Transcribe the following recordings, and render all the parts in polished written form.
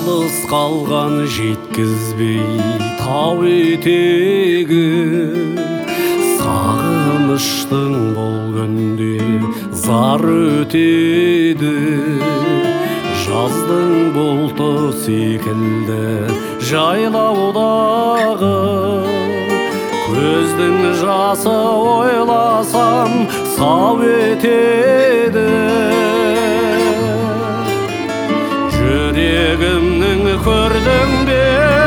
алыс қалған жеткізбей тау етегі, сағыныштың бұл күнде зар өтеді. Жаздың бұлты секілді жайлаудағы, көздің жасы ойласам сау етеді. Жүрегімнің көрдің бе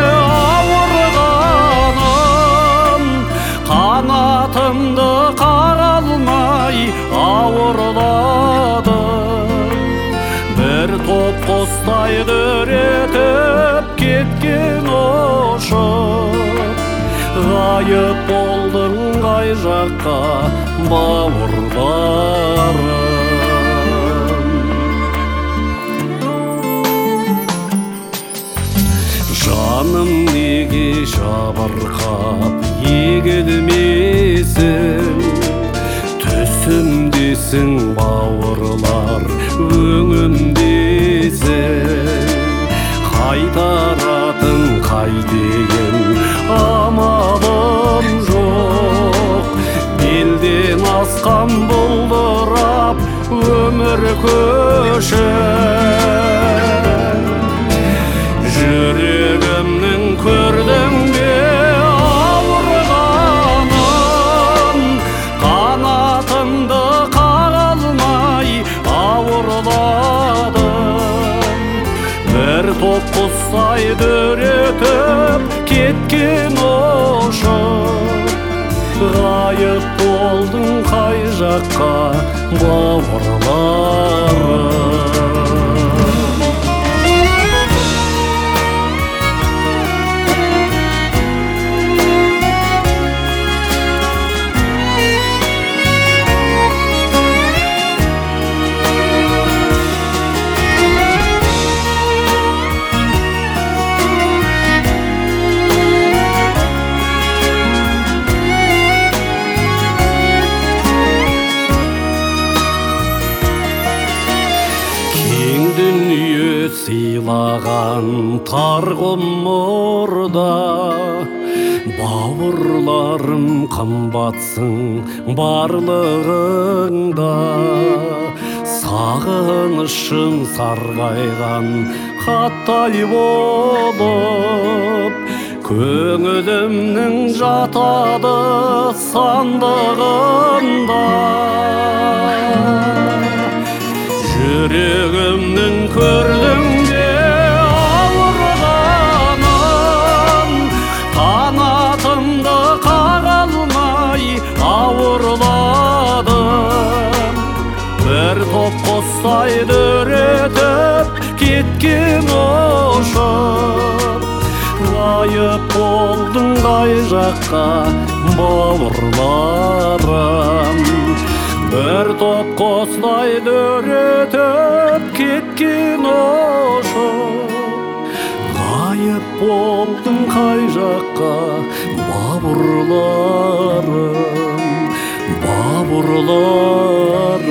ауырғанын, қанатымды қара алмай ауырлады. Бір топ құстай дүретіп кеткен ұшып, ғайып болдың қай жаққа бауырларым. Жаным неге жабырқап егілмесін, түсімдесің бауырлар өңімдесің. Қайтаратын қай деген амалым жоқ, белден асқан бұлдырап өмір көшін. Жүрегімнің көрдің бе ауырғанын, қанатымды қара алмай ауырладым. Бір топ құстай дүретіп кеткен ұшып, ғайып болдың қай жаққа бауырларым. Дүние сыйлаған тар ғұмырда, бауырларым қымбатсың барлығыңда. Сағынышым сарғайған хаттай болып, көңілімнің жатады сандығында. Жүрегімнің көрдің бе ауырғанын, қанатымды қара алмай ауырладым. Бір топ құстай дүретіп кеткен ұшып, ғайып болдың қай жаққа бауырларым. Бір топ құстай дүретіп кеткен ұшып, ғайып болдың қай жаққа бауырларым, бауырларым.